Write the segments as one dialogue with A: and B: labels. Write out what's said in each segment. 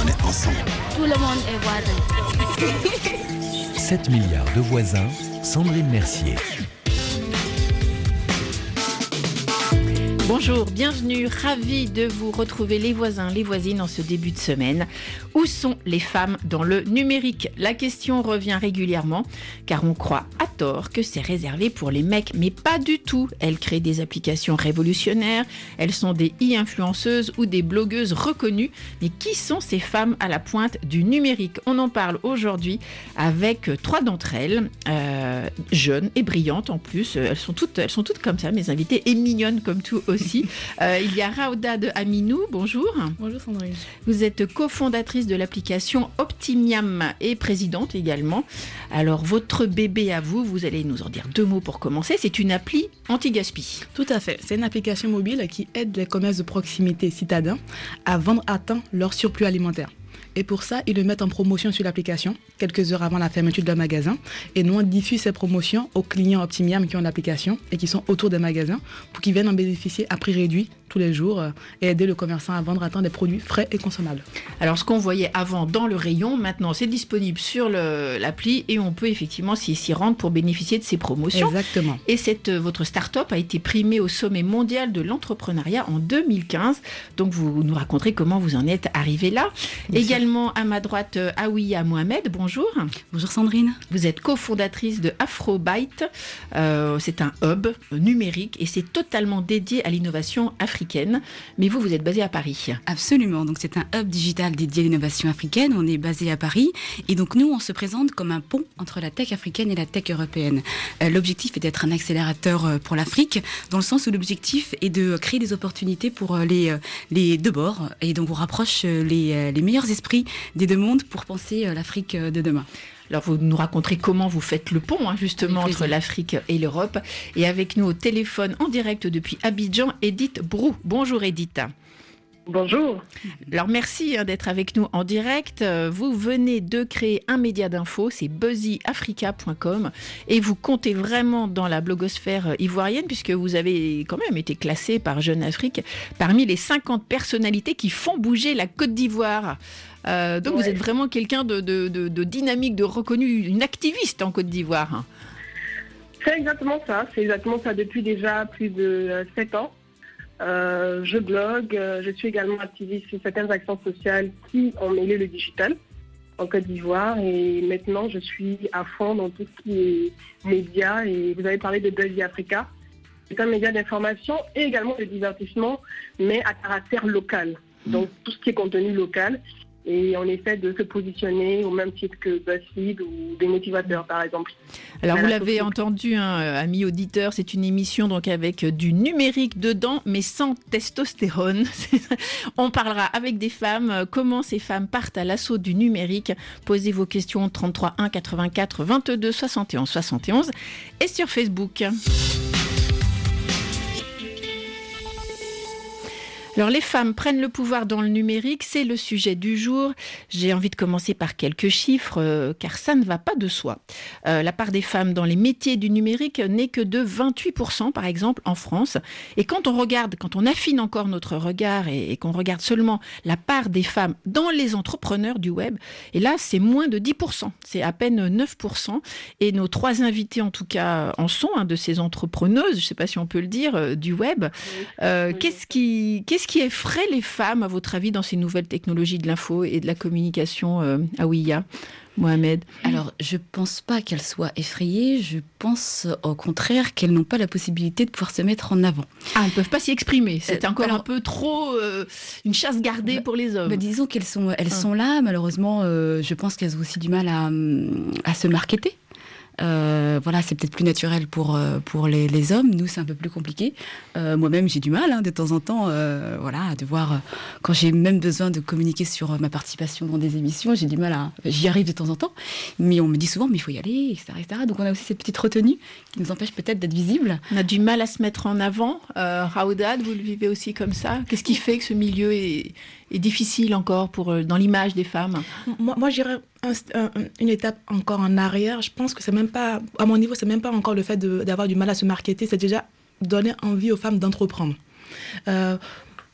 A: On est ensemble.
B: Tout le monde est voisin.
C: 7 milliards de voisins, Sandrine Mercier.
D: Bonjour, bienvenue, ravie de vous retrouver les voisins, les voisines en ce début de semaine. Où sont les femmes dans le numérique ? La question revient régulièrement car on croit à tort que c'est réservé pour les mecs, mais pas du tout. Elles créent des applications révolutionnaires, elles sont des e-influenceuses ou des blogueuses reconnues. Mais qui sont ces femmes à la pointe du numérique ? On en parle aujourd'hui avec 3 d'entre elles, jeunes et brillantes en plus. Elles sont toutes comme ça, mes invitées, et mignonnes comme tout aussi. Il y a Raouda de Aminou, bonjour.
E: Bonjour Sandrine.
D: Vous êtes cofondatrice de l'application Optimiam et présidente également. Alors votre bébé à vous, vous allez nous en dire 2 mots pour commencer. C'est une appli anti-gaspi.
E: Tout à fait. C'est une application mobile qui aide les commerces de proximité citadins à vendre à temps leur surplus alimentaire. Et pour ça, ils le mettent en promotion sur l'application, quelques heures avant la fermeture de leur magasin. Et nous, on diffuse ces promotions aux clients Optimiam qui ont l'application et qui sont autour des magasins pour qu'ils viennent en bénéficier à prix réduit tous les jours et aider le commerçant à vendre à temps des produits frais et consommables.
D: Alors, ce qu'on voyait avant dans le rayon, maintenant, c'est disponible sur l'appli et on peut effectivement s'y rendre pour bénéficier de ces promotions.
E: Exactement.
D: Et votre start-up a été primée au sommet mondial de l'entrepreneuriat en 2015. Donc, vous nous raconterez comment vous en êtes arrivé là. Également, à ma droite, Aouia Mohamed, bonjour.
F: Bonjour Sandrine.
D: Vous êtes cofondatrice de Afrobyte. C'est un hub numérique et c'est totalement dédié à l'innovation africaine. Mais vous êtes basée à Paris.
F: Absolument. Donc c'est un hub digital dédié à l'innovation africaine. On est basé à Paris. Et donc nous, on se présente comme un pont entre la tech africaine et la tech européenne. L'objectif est d'être un accélérateur pour l'Afrique, dans le sens où l'objectif est de créer des opportunités pour les deux bords. Et donc on rapproche les meilleurs esprits des deux mondes pour penser l'Afrique de demain.
D: Alors, vous nous raconterez comment vous faites le pont, justement, entre l'Afrique et l'Europe. Et avec nous au téléphone, en direct depuis Abidjan, Edith Brou. Bonjour Edith.
G: Bonjour.
D: Alors, merci d'être avec nous en direct. Vous venez de créer un média d'info, c'est buzzyafrica.com. Et vous comptez vraiment dans la blogosphère ivoirienne, puisque vous avez quand même été classé par Jeune Afrique parmi les 50 personnalités qui font bouger la Côte d'Ivoire. Donc vous êtes vraiment quelqu'un de dynamique, de reconnu, une activiste en Côte d'Ivoire.
G: C'est exactement ça depuis déjà plus de 7 ans. Je blogue, je suis également activiste sur certaines actions sociales qui ont mêlé le digital en Côte d'Ivoire et maintenant je suis à fond dans tout ce qui est médias et vous avez parlé de Buzzy Africa. C'est un média d'information et également de divertissement mais à caractère local, donc tout ce qui est contenu local. Et on essaie de se positionner au même titre que BuzzFeed ou des motivateurs, par exemple.
D: Alors, vous l'avez entendu, amis auditeurs, c'est une émission donc avec du numérique dedans, mais sans testostérone. On parlera avec des femmes, comment ces femmes partent à l'assaut du numérique. Posez vos questions 33 1 84 22 71 71 et sur Facebook. Alors, les femmes prennent le pouvoir dans le numérique, c'est le sujet du jour. J'ai envie de commencer par quelques chiffres, car ça ne va pas de soi. La part des femmes dans les métiers du numérique n'est que de 28%, par exemple, en France. Et quand on affine encore notre regard et qu'on regarde seulement la part des femmes dans les entrepreneurs du web, et là, c'est moins de 10%. C'est à peine 9%. Et nos 3 invités, en tout cas, en sont, de ces entrepreneuses, je ne sais pas si on peut le dire, du web. Qu'est-ce qui effraie les femmes, à votre avis, dans ces nouvelles technologies de l'info et de la communication, Aouia Mohamed?
F: Alors, je ne pense pas qu'elles soient effrayées. Je pense au contraire qu'elles n'ont pas la possibilité de pouvoir se mettre en avant.
D: Ah, elles ne peuvent pas s'y exprimer. C'est encore un peu trop une chasse gardée pour les hommes.
F: Disons qu'elles sont là. Malheureusement, je pense qu'elles ont aussi du mal à se marketer. C'est peut-être plus naturel pour les hommes. Nous, c'est un peu plus compliqué. Moi-même, j'ai du mal de temps en temps à devoir, quand j'ai même besoin de communiquer sur ma participation dans des émissions, j'ai du mal j'y arrive de temps en temps, mais on me dit souvent mais il faut y aller, etc., etc. Donc on a aussi cette petite retenue qui nous empêche peut-être d'être visible.
D: On a du mal à se mettre en avant. Raouda, vous le vivez aussi comme ça? Qu'est-ce qui fait que ce milieu est difficile encore dans l'image des femmes?
E: Moi j'irais une étape encore en arrière. Je pense que c'est même pas, à mon niveau, c'est même pas encore le fait d'avoir du mal à se marketer, c'est déjà donner envie aux femmes d'entreprendre.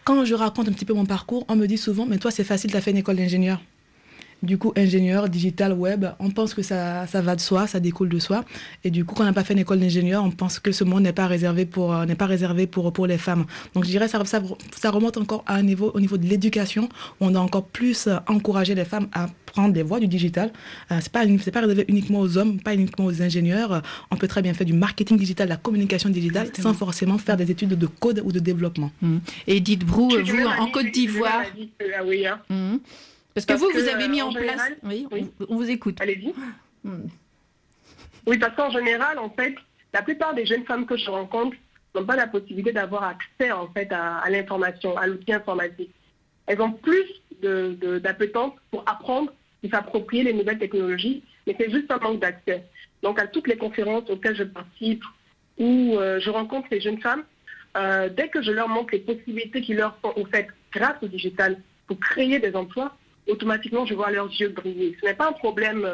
E: quand je raconte un petit peu mon parcours, on me dit souvent, mais toi c'est facile, tu as fait une école d'ingénieur. Du coup, ingénieur, digital, web, on pense que ça va de soi, ça découle de soi. Et du coup, quand on n'a pas fait une école d'ingénieur, on pense que ce monde n'est pas réservé pour les femmes. Donc, je dirais que ça remonte encore au niveau de l'éducation, où on doit encore plus encourager les femmes à prendre des voies du digital. C'est pas réservé uniquement aux hommes, pas uniquement aux ingénieurs. On peut très bien faire du marketing digital, de la communication digitale, sans forcément faire des études de code ou de développement.
D: Et Edith Brou, vous, en Côte d'Ivoire... Parce que vous avez mis en place...
G: Général,
D: oui, on vous écoute.
G: Allez-y. Oui, parce qu'en général, en fait, la plupart des jeunes femmes que je rencontre n'ont pas la possibilité d'avoir accès, en fait, à l'information, à l'outil informatique. Elles ont plus d'appétence pour apprendre et s'approprier les nouvelles technologies, mais c'est juste un manque d'accès. Donc, à toutes les conférences auxquelles je participe, où je rencontre ces jeunes femmes, dès que je leur montre les possibilités qui leur sont offertes grâce au digital pour créer des emplois, automatiquement, je vois leurs yeux briller. Ce n'est pas un problème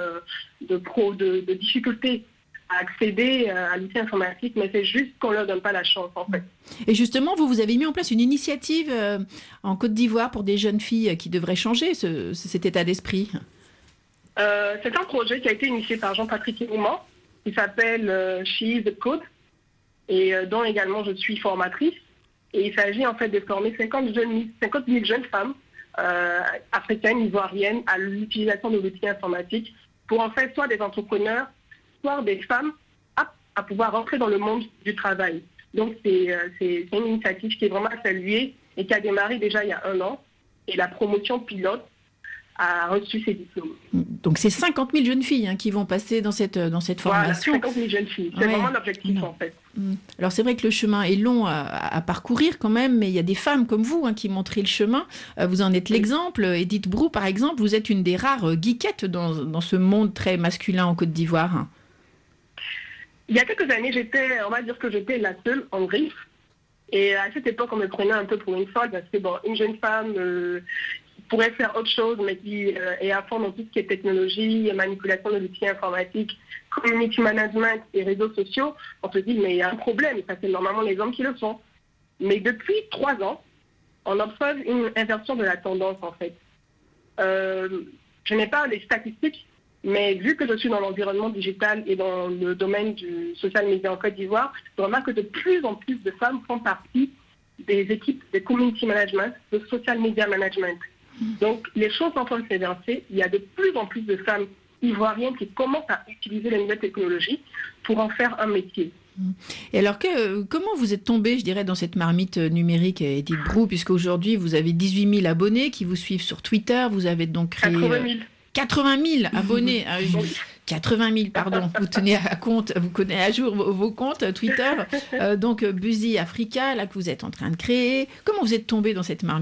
G: de difficulté à accéder à l'outil informatique, mais c'est juste qu'on ne leur donne pas la chance, en fait.
D: Et justement, vous avez mis en place une initiative en Côte d'Ivoire pour des jeunes filles qui devraient changer cet état d'esprit.
G: C'est un projet qui a été initié par Jean-Patrick Mouman, qui s'appelle She is the Code, et dont également je suis formatrice. Et il s'agit en fait de former 50 000 jeunes femmes africaines, ivoiriennes, à l'utilisation de l'outil informatique pour en fait soit des entrepreneurs, soit des femmes aptes à pouvoir rentrer dans le monde du travail. Donc c'est une initiative qui est vraiment à saluer et qui a démarré déjà il y a 1 an. Et la promotion pilote a reçu ses diplômes.
D: Donc c'est 50 000 jeunes filles qui vont passer dans cette formation.
G: Voilà, 50 000 jeunes filles. C'est vraiment l'objectif en fait.
D: Alors c'est vrai que le chemin est long à parcourir quand même, mais il y a des femmes comme vous qui montrent le chemin. Vous en êtes l'exemple. Edith Brou, par exemple, vous êtes une des rares geekettes dans ce monde très masculin en Côte d'Ivoire.
G: Il y a quelques années, on va dire que j'étais la seule en griffe. Et à cette époque, on me prenait un peu pour une folle parce que une jeune femme pourrait faire autre chose, mais qui est à fond dans tout ce qui est technologie, manipulation de l'outil informatique, community management et réseaux sociaux. On se dit, mais il y a un problème, ça c'est normalement les hommes qui le font. Mais depuis 3 ans, on observe une inversion de la tendance en fait. Je n'ai pas les statistiques, mais vu que je suis dans l'environnement digital et dans le domaine du social media en Côte d'Ivoire, je remarque que de plus en plus de femmes font partie des équipes de community management, de social media management. Donc, les choses sont en train de s'inverser. Il y a de plus en plus de femmes ivoiriennes qui commencent à utiliser les nouvelles technologies pour en faire un métier.
D: Et alors, comment vous êtes tombée, je dirais, dans cette marmite numérique, Edith Brou, puisqu'aujourd'hui, vous avez 18 000 abonnés qui vous suivent sur Twitter. Vous avez donc créé... 80 000 abonnés. 80 000, pardon. Vous tenez vous connaissez à jour vos comptes Twitter. Donc, Busy Africa, là, que vous êtes en train de créer. Comment vous êtes tombée dans cette marmite ?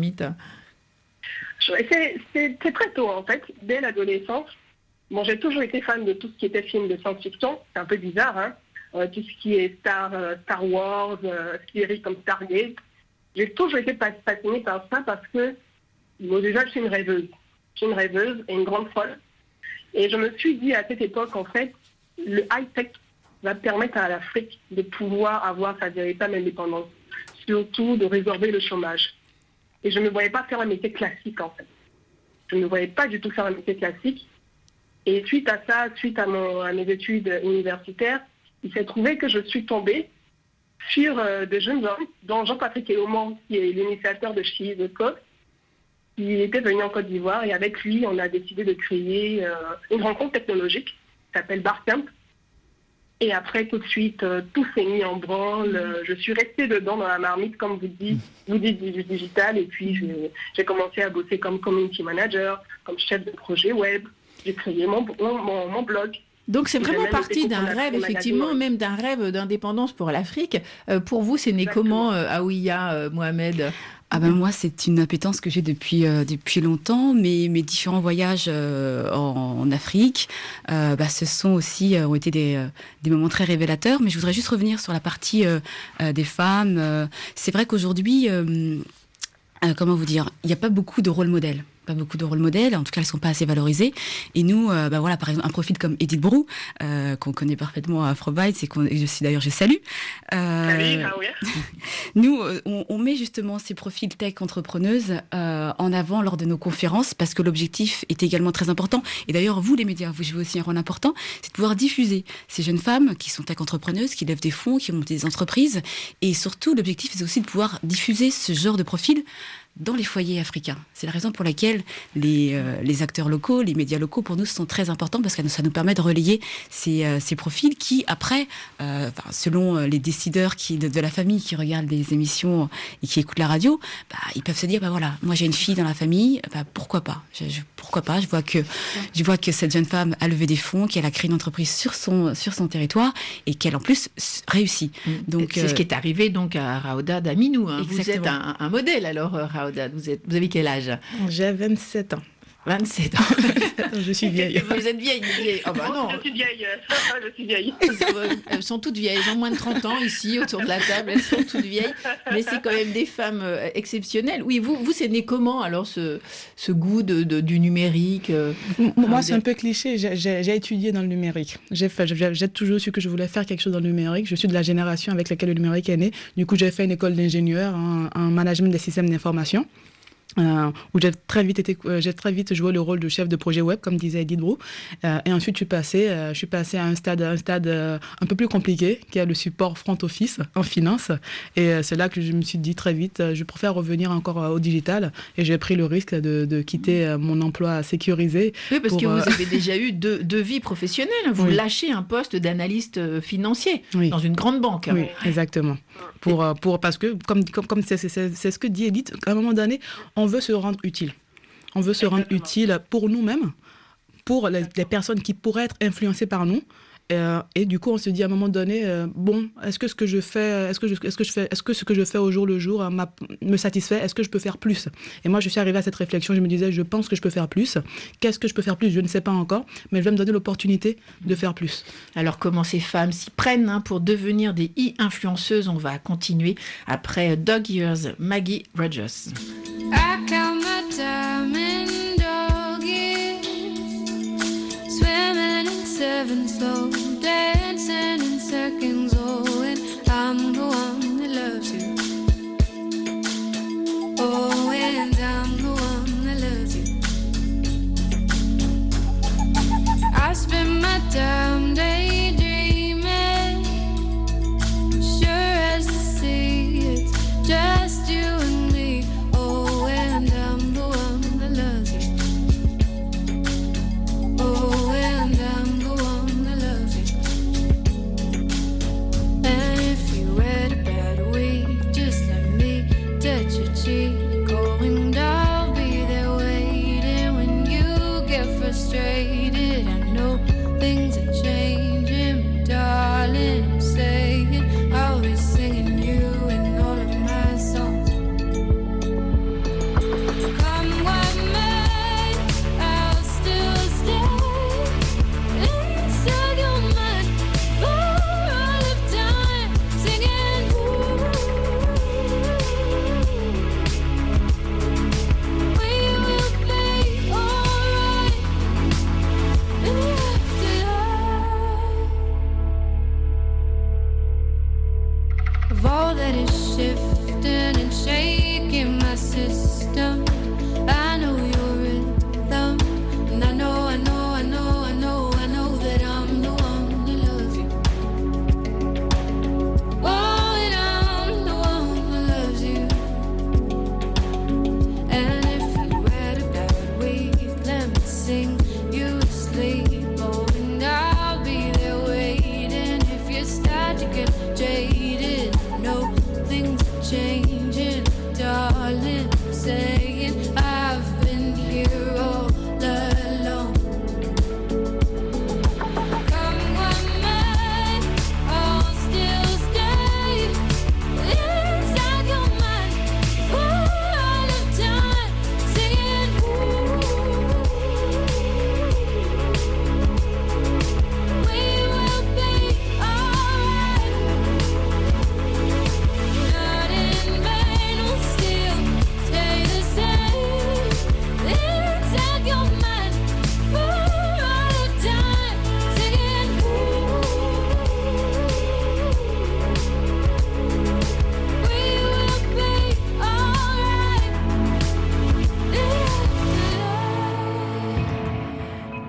G: C'est très tôt en fait, dès l'adolescence. Bon, j'ai toujours été fan de tout ce qui était film de science-fiction, c'est un peu bizarre, tout ce qui est Star Wars, séries comme Stargate. J'ai toujours été fascinée par ça parce que, bon, déjà, je suis une rêveuse. Je suis une rêveuse et une grande folle. Et je me suis dit à cette époque, en fait, le high-tech va permettre à l'Afrique de pouvoir avoir sa véritable indépendance, surtout de résorber le chômage. Et je ne me voyais pas faire un métier classique, en fait. Je ne me voyais pas du tout faire un métier classique. Et suite à ça, suite à mes études universitaires, il s'est trouvé que je suis tombée sur de jeunes hommes, dont Jean-Patrick Mouman, qui est l'initiateur de She is the Code, qui était venu en Côte d'Ivoire. Et avec lui, on a décidé de créer une rencontre technologique qui s'appelle Barcamp. Et après, tout de suite, tout s'est mis en branle. Je suis restée dedans dans la marmite, comme vous dites du digital. Et puis, j'ai commencé à bosser comme community manager, comme chef de projet web. J'ai créé mon blog.
D: Donc, c'est vraiment parti d'un rêve, effectivement, même d'un rêve d'indépendance pour l'Afrique. Pour vous, c'est né comment, Aouya Mohamed ?
F: Moi, c'est une appétence que j'ai depuis longtemps. Mes différents voyages en Afrique, ont été des moments très révélateurs. Mais je voudrais juste revenir sur la partie des femmes. C'est vrai qu'aujourd'hui, comment vous dire, il n'y a pas beaucoup de rôle modèles pas beaucoup de rôles modèles, en tout cas elles sont pas assez valorisées. Et nous, voilà, par exemple un profil comme Edith Brou, qu'on connaît parfaitement à Afrobytes et je salue.
G: Salut, oui.
F: Nous, on met justement ces profils tech entrepreneuses en avant lors de nos conférences parce que l'objectif est également très important. Et d'ailleurs, vous les médias, vous jouez aussi un rôle important, c'est de pouvoir diffuser ces jeunes femmes qui sont tech entrepreneuses, qui lèvent des fonds, qui montent des entreprises. Et surtout, l'objectif c'est aussi de pouvoir diffuser ce genre de profil dans les foyers africains. C'est la raison pour laquelle les acteurs locaux, les médias locaux, pour nous, sont très importants parce que ça nous permet de relayer ces profils qui, après, selon les décideurs de la famille qui regardent des émissions et qui écoutent la radio, ils peuvent se dire, voilà, moi j'ai une fille dans la famille, pourquoi pas ? Pourquoi pas ? Je vois que cette jeune femme a levé des fonds, qu'elle a créé une entreprise sur son territoire et qu'elle en plus réussit. Donc,
D: c'est ce qui est arrivé donc à Raouda Daminou. Hein. Vous êtes un modèle alors, Raouda. Vous avez quel âge ?
E: J'ai 27 ans.
D: 27 ans.
E: Je suis vieille.
D: Vous êtes vieille. Ah non.
G: Je suis vieille.
D: Elles sont toutes vieilles. Elles ont moins de 30 ans ici, autour de la table. Elles sont toutes vieilles. Mais c'est quand même des femmes exceptionnelles. Oui, vous c'est né comment, alors, ce goût du numérique
E: Moi, c'est un peu cliché. J'ai étudié dans le numérique. J'ai toujours su que je voulais faire quelque chose dans le numérique. Je suis de la génération avec laquelle le numérique est né. Du coup, j'ai fait une école d'ingénieur en management des systèmes d'information. Où j'ai très vite joué le rôle de chef de projet web, comme disait Edith Brou. Et ensuite, je suis passée à un stade un peu plus compliqué, qui est le support front office en finance. Et c'est là que je me suis dit très vite, je préfère revenir encore au digital. Et j'ai pris le risque de quitter mon emploi sécurisé.
D: Oui, parce que vous avez déjà eu deux vies professionnelles. Vous lâchez un poste d'analyste financier dans une grande banque.
E: Oui, exactement. Parce que, comme c'est ce que dit Edith, à un moment donné, on veut se rendre utile. On veut se rendre utile pour nous-mêmes, pour les personnes qui pourraient être influencées par nous. Et du coup, on se dit à un moment donné, est-ce que ce que je fais, est-ce que ce que je fais au jour le jour me satisfait ? Est-ce que je peux faire plus ? Et moi, je suis arrivée à cette réflexion. Je me disais, je pense que je peux faire plus. Qu'est-ce que je peux faire plus ? Je ne sais pas encore, mais je vais me donner l'opportunité de faire plus.
D: Alors, comment ces femmes s'y prennent pour devenir des e-influenceuses ? On va continuer après Dog Years, Maggie Rogers.
B: I count my time in dog years, swimming in seven slow, dancing in seconds. Oh, and I'm the one that loves you. Oh, and I'm the one that loves you. I spend my time daydreaming, sure as the sea, it's just you and me. And I'm the one that loves you. Oh, and I'm the one that loves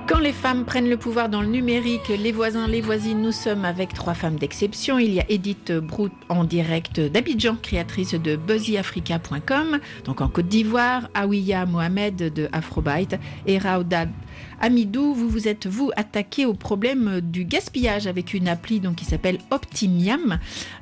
D: Quand les femmes prennent le pouvoir dans le numérique, les voisins, les voisines, nous sommes avec 3 femmes d'exception. Il y a Edith Brou en direct d'Abidjan, créatrice de buzzyafrica.com, donc en Côte d'Ivoire, Awiya Mohamed de Afrobyte et Raoudad Amidou. Vous vous êtes attaqué au problème du gaspillage avec une appli donc, qui s'appelle Optimiam.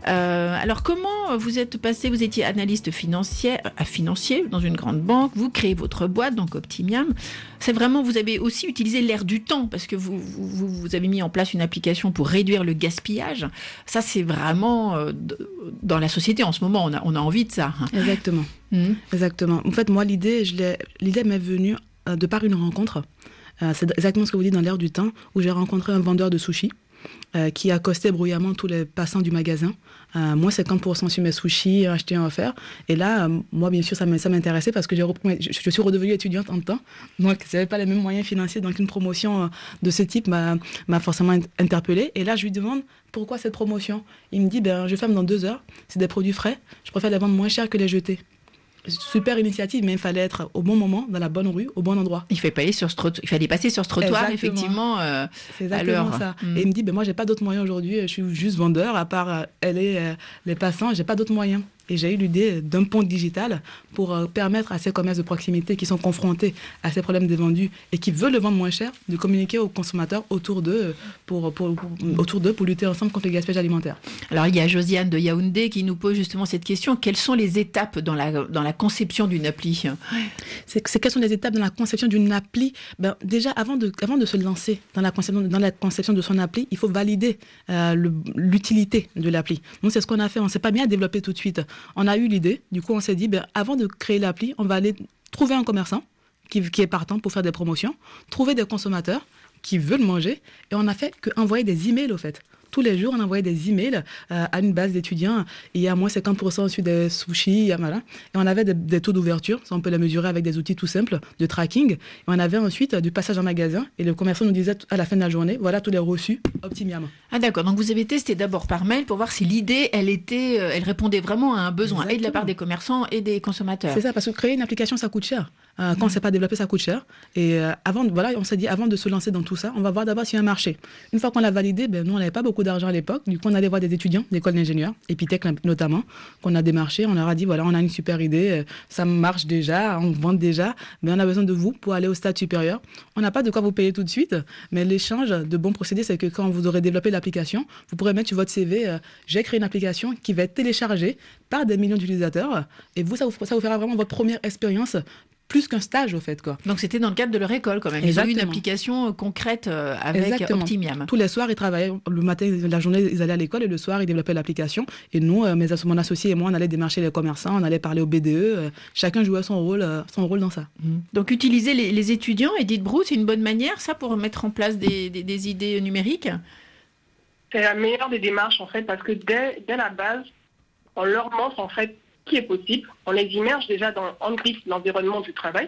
D: Alors comment vous êtes passé? Vous étiez analyste financier dans une grande banque, vous créez votre boîte, donc Optimiam. C'est vraiment, vous avez aussi utilisé l'air du temps parce que vous avez mis en place une application pour réduire le gaspillage. Ça, c'est vraiment dans la société en ce moment, on a envie de ça.
E: Exactement. Exactement. En fait, moi, l'idée m'est venue de par une rencontre. C'est exactement ce que vous dites dans l'air du temps, où j'ai rencontré un vendeur de sushis qui accostait bruyamment tous les passants du magasin. Moins 50% sur mes sushis, achetés en offert. Et là, moi, bien sûr, ça m'intéressait parce que je suis redevenue étudiante en temps. Donc, je n'avais pas les mêmes moyens financiers. Donc, une promotion de ce type m'a forcément interpellée. Et là, je lui demande pourquoi cette promotion. Il me dit, je ferme dans 2 heures. C'est des produits frais. Je préfère les vendre moins cher que les jeter. Super initiative, mais il fallait être au bon moment, dans la bonne rue, au bon endroit.
D: Il fallait passer sur ce trottoir, effectivement,
E: c'est exactement ça. Et il me dit, moi, j'ai pas d'autres moyens aujourd'hui, je suis juste vendeur, à part les passants, j'ai pas d'autres moyens. Et j'ai eu l'idée d'un pont digital pour permettre à ces commerces de proximité qui sont confrontés à ces problèmes des vendus et qui veulent le vendre moins cher, de communiquer aux consommateurs autour d'eux pour lutter ensemble contre le gaspillage alimentaire.
D: Alors, il y a Josiane de Yaoundé qui nous pose justement cette question. Quelles sont les étapes dans la conception d'une appli?
E: Quelles sont les étapes dans la conception d'une appli? Déjà, avant de se lancer dans la conception de son appli, il faut valider l'utilité de l'appli. Donc, c'est ce qu'on a fait. On ne s'est pas mis à développer tout de suite. On a eu l'idée, du coup on s'est dit, avant de créer l'appli, on va aller trouver un commerçant qui est partant pour faire des promotions, trouver des consommateurs qui veulent manger, et on n'a fait qu'envoyer des emails au fait. Tous les jours, on envoyait des emails à une base d'étudiants. Il y a moins 50% sur des sushis. Et on avait des taux d'ouverture. Ça, on peut les mesurer avec des outils tout simples de tracking. Et on avait ensuite du passage en magasin. Et le commerçant nous disait à la fin de la journée, voilà tous les reçus Optimiam.
D: Ah d'accord. Donc vous avez testé d'abord par mail pour voir si l'idée, elle répondait vraiment à un besoin. Exactement. Et de la part des commerçants et des consommateurs.
E: C'est ça, parce que créer une application, ça coûte cher. Quand on ne sait pas développer, ça coûte cher. Et on s'est dit, avant de se lancer dans tout ça, on va voir d'abord s'il y a un marché. Une fois qu'on l'a validé, nous, on n'avait pas beaucoup d'argent à l'époque. Du coup, on allait voir des étudiants d'école d'ingénieurs, Epitech notamment, qu'on a démarché. On leur a dit, voilà, on a une super idée, ça marche déjà, on vend déjà, mais on a besoin de vous pour aller au stade supérieur. On n'a pas de quoi vous payer tout de suite, mais l'échange de bons procédés, c'est que quand vous aurez développé l'application, vous pourrez mettre sur votre CV, j'ai créé une application qui va être téléchargée par des millions d'utilisateurs. Et vous, ça vous fera vraiment votre première expérience, plus qu'un stage, au fait, quoi.
D: Donc, c'était dans le cadre de leur école, quand même.
E: Exactement.
D: Ils ont eu une application concrète avec
E: Exactement.
D: Optimiam.
E: Tous les soirs, ils travaillaient. Le matin, la journée, ils allaient à l'école et le soir, ils développaient l'application. Et nous, mon associé et moi, on allait démarcher les commerçants, on allait parler au BDE. Chacun jouait son rôle dans ça.
D: Donc, utiliser les étudiants, Edith Brou, c'est une bonne manière, ça, pour mettre en place des idées numériques?
G: C'est la meilleure des démarches, en fait, parce que dès la base, on leur montre, en fait, qui est possible. On les immerge déjà dans l'environnement du travail.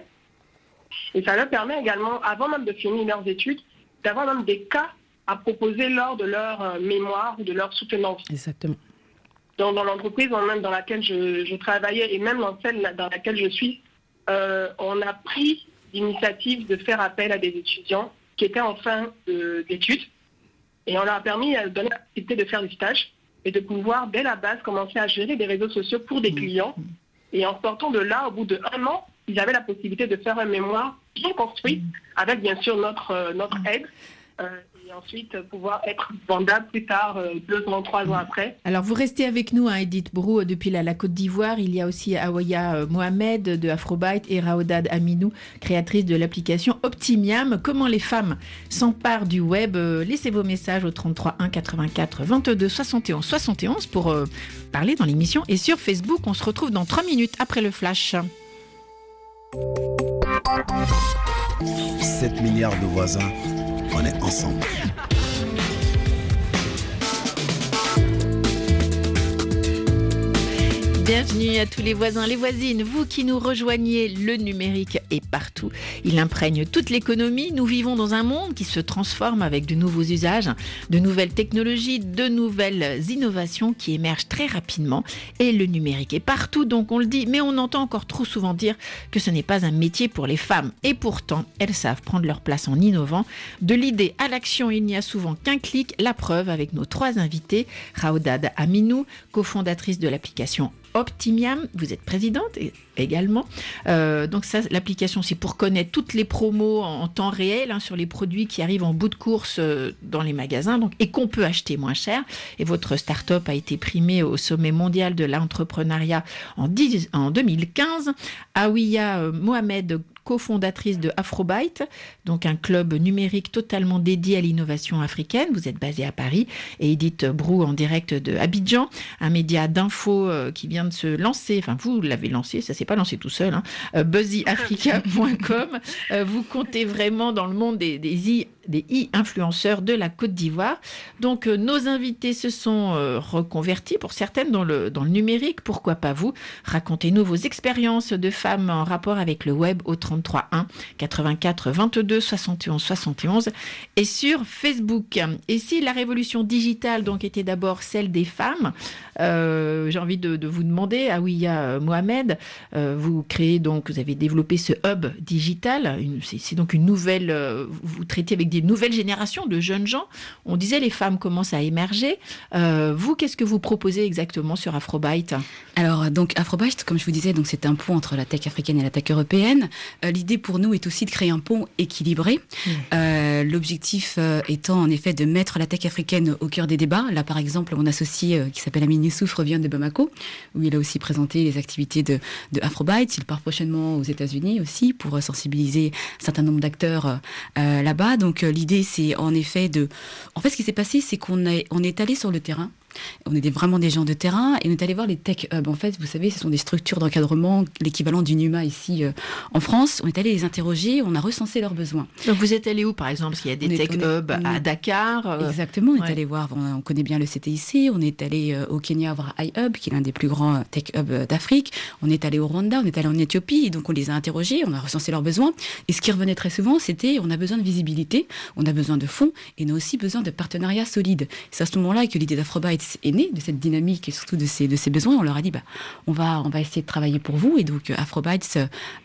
G: Et ça leur permet également, avant même de finir leurs études, d'avoir même des cas à proposer lors de leur mémoire ou de leur soutenance.
E: Exactement.
G: Dans l'entreprise même dans laquelle je travaillais et même dans celle dans laquelle je suis, on a pris l'initiative de faire appel à des étudiants qui étaient en fin d'études. Et on leur a permis de donner la possibilité de faire des stages et de pouvoir, dès la base, commencer à gérer des réseaux sociaux pour des clients. Et en sortant de là, au bout d'1 an, ils avaient la possibilité de faire un mémoire bien construit, avec bien sûr notre aide, et ensuite pouvoir être vendable plus tard, 2 ans, 3 ans après.
D: Alors, vous restez avec nous, Edith Brou, depuis la Côte d'Ivoire. Il y a aussi Awiya Mohamed de Afrobyte et Raoudad Amidou, créatrice de l'application Optimiam. Comment les femmes s'emparent du web? Laissez vos messages au 33 1 84 22 71 71 pour parler dans l'émission. Et sur Facebook, on se retrouve dans 3 minutes après le flash.
A: 7 milliards de voisins, on est ensemble.
D: Bienvenue à tous les voisins, les voisines, vous qui nous rejoignez, le numérique est partout. Il imprègne toute l'économie. Nous vivons dans un monde qui se transforme avec de nouveaux usages, de nouvelles technologies, de nouvelles innovations qui émergent très rapidement. Et le numérique est partout, donc on le dit, mais on entend encore trop souvent dire que ce n'est pas un métier pour les femmes. Et pourtant, elles savent prendre leur place en innovant. De l'idée à l'action, il n'y a souvent qu'un clic. La preuve avec nos 3 invités. Raoudad Aminou, cofondatrice de l'application Optimiam, vous êtes présidente également. Donc ça, l'application, c'est pour connaître toutes les promos en temps réel sur les produits qui arrivent en bout de course dans les magasins et qu'on peut acheter moins cher. Et votre start-up a été primée au sommet mondial de l'entrepreneuriat en 2015. Awiya Mohamed, cofondatrice de Afrobyte, donc un club numérique totalement dédié à l'innovation africaine. Vous êtes basée à Paris. Et Edith Brou en direct de Abidjan, un média d'info qui vient de se lancer. Enfin, vous l'avez lancé, ça s'est pas lancé tout seul. buzzyafrica.com. Vous comptez vraiment dans le monde des e-influenceurs de la Côte d'Ivoire. Donc, nos invités se sont reconvertis, pour certaines, dans le numérique. Pourquoi pas vous? Racontez-nous vos expériences de femmes en rapport avec le web au 33 1 84 22 71 71 et sur Facebook. Et si la révolution digitale donc était d'abord celle des femmes, j'ai envie de vous demander, Awiya Mohamed, vous avez développé ce hub digital. C'est donc une nouvelle. Vous traitez avec des nouvelles générations de jeunes gens. On disait les femmes commencent à émerger. Vous, qu'est-ce que vous proposez exactement sur Afrobyte?
F: Alors, donc Afrobyte, comme je vous disais, donc c'est un pont entre la tech africaine et la tech européenne. L'idée pour nous est aussi de créer un pont équilibré. L'objectif étant en effet de mettre la tech africaine au cœur des débats. Là, par exemple, mon associé qui s'appelle Amin Youssouf revient de Bamako, où il a aussi présenté les activités de Afrobyte. Il part prochainement aux États-Unis aussi pour sensibiliser un certain nombre d'acteurs là-bas. Donc l'idée, c'est en effet En fait, ce qui s'est passé, c'est qu'on est allé sur le terrain. On était vraiment des gens de terrain et on est allé voir les tech hubs. En fait, vous savez, ce sont des structures d'encadrement, l'équivalent du NUMA ici en France. On est allé les interroger, on a recensé leurs besoins.
D: Donc vous êtes allé où, par exemple? Parce qu'il y a des tech hubs à Dakar.
F: Exactement, on est allé voir, on connaît bien le CTIC, on est allé au Kenya voir iHub, qui est l'un des plus grands tech hubs d'Afrique. On est allé au Rwanda, on est allé en Éthiopie, et donc on les a interrogés, on a recensé leurs besoins. Et ce qui revenait très souvent, c'était on a besoin de visibilité, on a besoin de fonds, et on a aussi besoin de partenariats solides. C'est à ce moment-là que l'idée d'Afrobyte est née, de cette dynamique et surtout de ces besoins. On leur a dit, on va essayer de travailler pour vous. Et donc, Afrobyte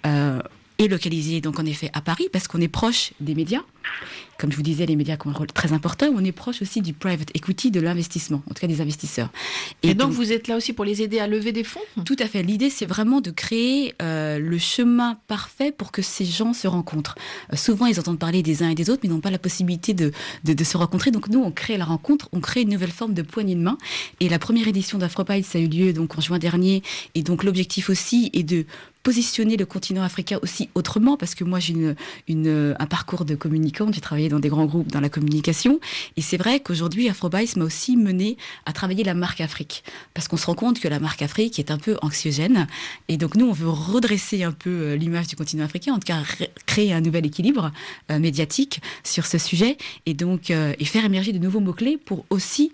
F: est localisé donc en effet à Paris parce qu'on est proche des médias. Comme je vous disais, les médias ont un rôle très important. On est proche aussi du private equity, de l'investissement, en tout cas des investisseurs.
D: Et donc, vous êtes là aussi pour les aider à lever des fonds?
F: Tout à fait. L'idée, c'est vraiment de créer le chemin parfait pour que ces gens se rencontrent. Souvent, ils entendent parler des uns et des autres, mais n'ont pas la possibilité de se rencontrer. Donc, nous, on crée la rencontre, on crée une nouvelle forme de poignée de main. Et la première édition d'Afrobyte, ça a eu lieu donc en juin dernier. Et donc, l'objectif aussi est de positionner le continent africain aussi autrement, parce que moi j'ai un parcours de communicante, j'ai travaillé dans des grands groupes dans la communication, et c'est vrai qu'aujourd'hui Afrobyte m'a aussi mené à travailler la marque Afrique, parce qu'on se rend compte que la marque Afrique est un peu anxiogène, et donc nous on veut redresser un peu l'image du continent africain, en tout cas créer un nouvel équilibre médiatique sur ce sujet, et donc et faire émerger de nouveaux mots-clés pour aussi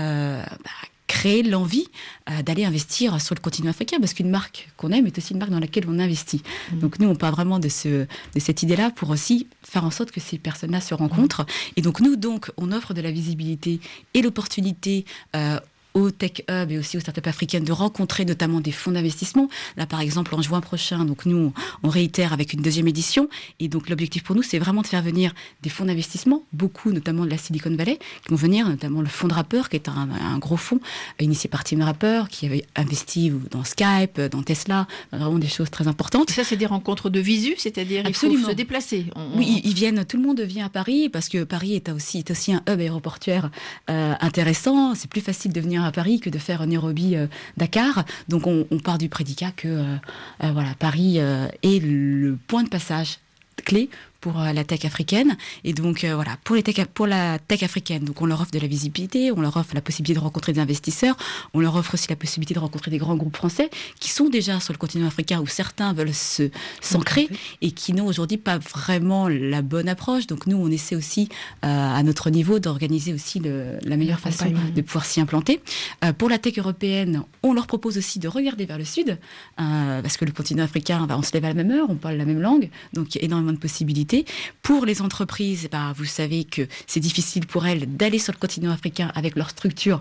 F: créer l'envie d'aller investir sur le continent africain, parce qu'une marque qu'on aime est aussi une marque dans laquelle on investit. Donc nous, on part vraiment de cette idée-là pour aussi faire en sorte que ces personnes-là se rencontrent. Et donc nous, on offre de la visibilité et l'opportunité aux tech hubs et aussi aux startups africaines de rencontrer notamment des fonds d'investissement. Là, par exemple, en juin prochain, donc nous, on réitère avec une 2e édition. Et donc, l'objectif pour nous, c'est vraiment de faire venir des fonds d'investissement, beaucoup, notamment de la Silicon Valley, qui vont venir, notamment le fonds de Rappeur, qui est un gros fonds initié par Tim Rappeur, qui avait investi dans Skype, dans Tesla, vraiment des choses très importantes.
D: Et ça, c'est des rencontres de visu, c'est-à-dire
F: Absolument.
D: Il faut se déplacer.
F: Oui, ils viennent, tout le monde vient à Paris, parce que Paris est aussi un hub aéroportuaire intéressant. C'est plus facile de venir à Paris que de faire Nairobi-Dakar. Donc on part du prédicat que Paris est le point de passage clé pour la tech africaine. Et donc, voilà, pour la tech africaine, donc on leur offre de la visibilité, on leur offre la possibilité de rencontrer des investisseurs, on leur offre aussi la possibilité de rencontrer des grands groupes français qui sont déjà sur le continent africain où certains veulent s'ancrer et qui n'ont aujourd'hui pas vraiment la bonne approche. Donc nous, on essaie aussi, à notre niveau, d'organiser aussi la meilleure façon de pouvoir s'y implanter. Pour la tech européenne, on leur propose aussi de regarder vers le sud, parce que le continent africain, on se lève à la même heure, on parle la même langue, donc il y a énormément de possibilités. Pour les entreprises, vous savez que c'est difficile pour elles d'aller sur le continent africain avec leur structure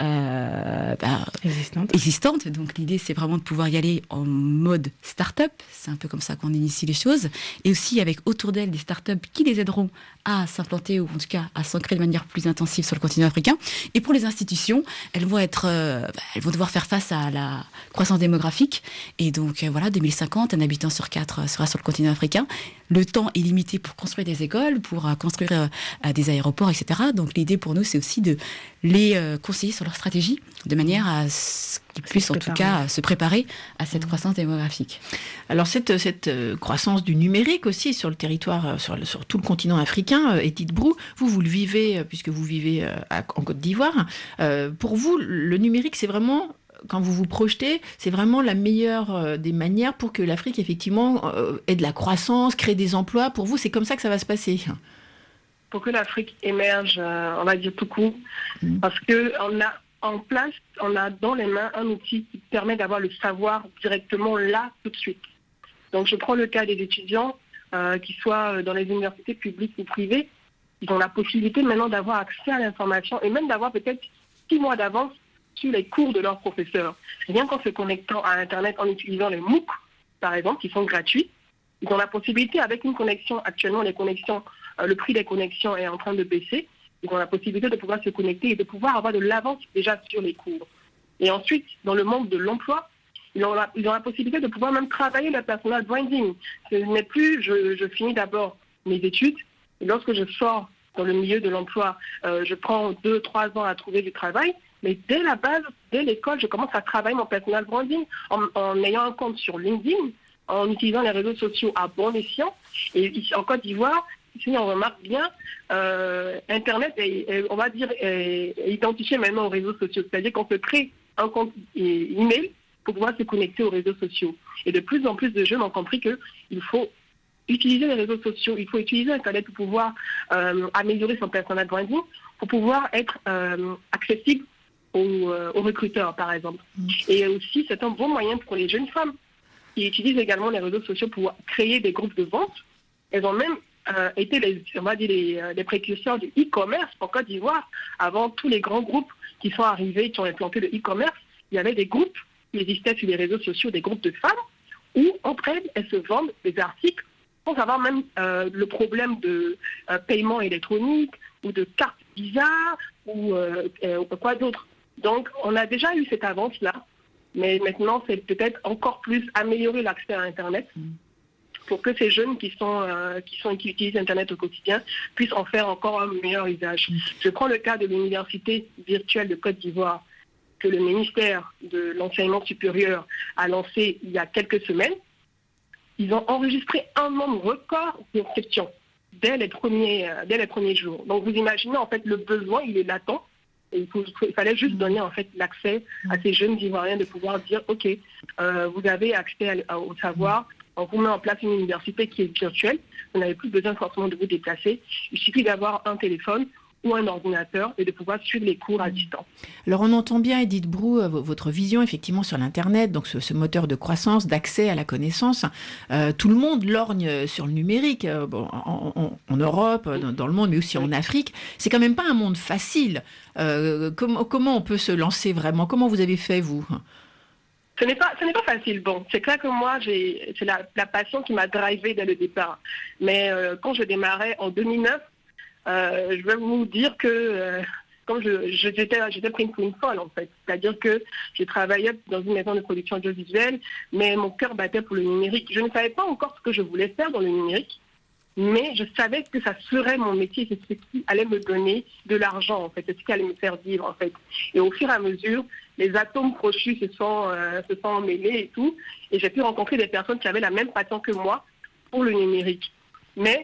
F: existante. Donc l'idée, c'est vraiment de pouvoir y aller en mode start-up. C'est un peu comme ça qu'on initie les choses. Et aussi avec autour d'elles des start-up qui les aideront à s'implanter ou en tout cas à s'ancrer de manière plus intensive sur le continent africain. Et pour les institutions, elles vont devoir faire face à la croissance démographique. Et donc 2050, un habitant sur 4 sera sur le continent africain. Le temps est limité pour construire des écoles, pour construire des aéroports, etc. Donc l'idée pour nous, c'est aussi de les conseiller sur leur stratégie, de manière à ce qu'ils puissent en tout cas se préparer à cette croissance démographique.
D: Alors cette croissance du numérique aussi sur le territoire, sur tout le continent africain, Edith Brou, vous le vivez, puisque vous vivez en Côte d'Ivoire. Pour vous, le numérique, c'est vraiment... Quand vous vous projetez, c'est vraiment la meilleure des manières pour que l'Afrique, effectivement, ait de la croissance, crée des emplois. Pour vous, c'est comme ça que ça va se passer?
G: Pour que l'Afrique émerge, on va dire tout court, parce qu'on a en place, on a dans les mains un outil qui permet d'avoir le savoir directement là, tout de suite. Donc je prends le cas des étudiants, qu'ils soient dans les universités publiques ou privées, ils ont la possibilité maintenant d'avoir accès à l'information et même d'avoir peut-être 6 mois d'avance sur les cours de leurs professeurs. Rien qu'en se connectant à Internet, en utilisant les MOOC, par exemple, qui sont gratuits, ils ont la possibilité, avec une connexion, actuellement les connexions, le prix des connexions est en train de baisser, ils ont la possibilité de pouvoir se connecter et de pouvoir avoir de l'avance déjà sur les cours. Et ensuite, dans le monde de l'emploi, ils ont la possibilité de pouvoir même travailler le personal branding. Ce n'est plus, je finis d'abord mes études, et lorsque je sors dans le milieu de l'emploi, je prends 2-3 ans à trouver du travail, mais dès la base, dès l'école, je commence à travailler mon personal branding en ayant un compte sur LinkedIn, en utilisant les réseaux sociaux à bon escient. Et ici, en Côte d'Ivoire, si on remarque bien, Internet on va dire, est identifié maintenant aux réseaux sociaux. C'est-à-dire qu'on se crée un compte email pour pouvoir se connecter aux réseaux sociaux. Et de plus en plus de jeunes ont compris qu'il faut utiliser les réseaux sociaux, il faut utiliser Internet pour pouvoir améliorer son personal branding, pour pouvoir être accessible aux recruteurs, par exemple. Et aussi, c'est un bon moyen pour les jeunes femmes qui utilisent également les réseaux sociaux pour créer des groupes de vente. Elles ont même été les précurseurs du e-commerce en Côte d'Ivoire. Avant tous les grands groupes qui sont arrivés, qui ont implanté le e-commerce, il y avait des groupes qui existaient sur les réseaux sociaux, des groupes de femmes, où entre elles se vendent des articles sans avoir même le problème de paiement électronique ou de carte Visa ou quoi d'autre. Donc, on a déjà eu cette avance-là, mais maintenant, c'est peut-être encore plus améliorer l'accès à Internet pour que ces jeunes qui utilisent Internet au quotidien puissent en faire encore un meilleur usage. Je prends le cas de l'Université virtuelle de Côte d'Ivoire que le ministère de l'Enseignement supérieur a lancé il y a quelques semaines. Ils ont enregistré un nombre record d'inscriptions dès les premiers jours. Donc, vous imaginez, en fait, le besoin, il est latent. Et il fallait juste donner en fait l'accès à ces jeunes Ivoiriens de pouvoir dire ok, vous avez accès au savoir, on vous met en place une université qui est virtuelle, vous n'avez plus besoin forcément de vous déplacer, il suffit d'avoir un téléphone ou un ordinateur et de pouvoir suivre les cours à distance.
D: Alors on entend bien, Edith Brou, votre vision effectivement sur l'Internet, donc ce moteur de croissance, d'accès à la connaissance. Tout le monde lorgne sur le numérique, en Europe, dans le monde, mais aussi en Afrique. C'est quand même pas un monde facile. Comment on peut se lancer vraiment? Comment vous avez fait, vous?
G: Ce n'est pas facile. Bon, c'est clair que moi, c'est la passion qui m'a drivé dès le départ. Mais quand je démarrais en 2009, je vais vous dire que comme j'étais prise pour une folle en fait. C'est-à-dire que je travaillais dans une maison de production audiovisuelle, mais mon cœur battait pour le numérique. Je ne savais pas encore ce que je voulais faire dans le numérique, mais je savais que ça serait mon métier, c'est ce qui allait me donner de l'argent en fait, c'est ce qui allait me faire vivre en fait. Et au fur et à mesure, les atomes crochus se sont mêlés et tout, et j'ai pu rencontrer des personnes qui avaient la même passion que moi pour le numérique. Mais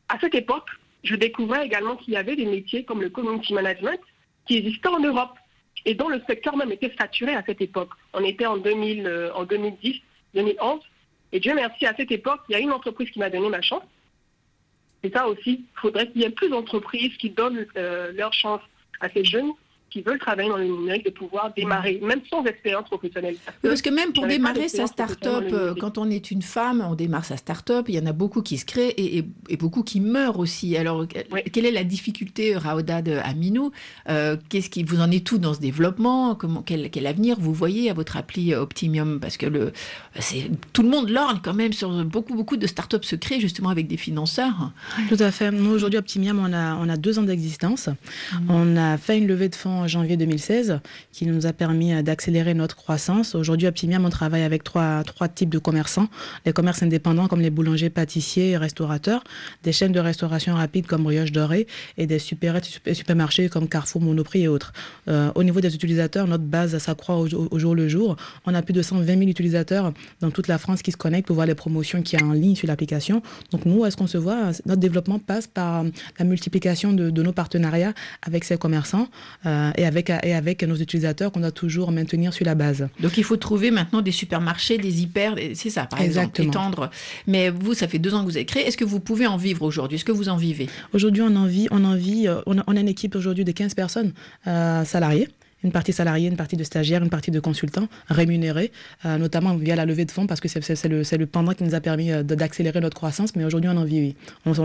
G: à cette époque, je découvrais également qu'il y avait des métiers comme le community management qui existaient en Europe et dont le secteur même était saturé à cette époque. On était en 2010, 2011. Et Dieu merci, à cette époque, il y a une entreprise qui m'a donné ma chance. Et ça aussi, il faudrait qu'il y ait plus d'entreprises qui donnent leur chance à ces jeunes qui veulent travailler dans le numérique de pouvoir démarrer, même sans expérience professionnelle.
D: Parce que même pour démarrer sa start-up, quand on est une femme, on démarre sa start-up, il y en a beaucoup qui se créent et beaucoup qui meurent aussi. Alors, quelle est la difficulté, Raoudad Aminou? Qu'est-ce qui vous en est tout dans ce développement? Quel avenir vous voyez à votre appli Optimium? Parce que tout le monde lorgne quand même sur beaucoup de start-up se créent justement avec des financeurs.
E: Tout à fait. Nous, aujourd'hui, Optimium, on a 2 ans d'existence. On a fait une levée de fonds en janvier 2016 qui nous a permis d'accélérer notre croissance. Aujourd'hui, Optimium, on travaille avec trois types de commerçants. Les commerces indépendants comme les boulangers, pâtissiers et restaurateurs, des chaînes de restauration rapide comme Brioche Dorée et des supermarchés comme Carrefour, Monoprix et autres. Au niveau des utilisateurs, notre base s'accroît au jour le jour. On a plus de 120 000 utilisateurs dans toute la France qui se connectent pour voir les promotions qu'il y a en ligne sur l'application. Donc nous, est-ce qu'on se voit? Notre développement passe par la multiplication de nos partenariats avec ces commerçants et avec nos utilisateurs qu'on doit toujours maintenir sur la base.
D: Donc il faut trouver maintenant des supermarchés, des hyper, c'est ça par
E: Exactement.
D: exemple, étendre. Mais vous, ça fait 2 ans que vous avez créé. Est-ce que vous pouvez en vivre aujourd'hui? Est-ce que vous en vivez?
E: Aujourd'hui, on a une équipe aujourd'hui de 15 personnes salariées. Une partie salariée, une partie de stagiaires, une partie de consultants rémunérés, notamment via la levée de fonds, parce que c'est le pendant qui nous a permis d'accélérer notre croissance. Mais aujourd'hui, on en vit, oui.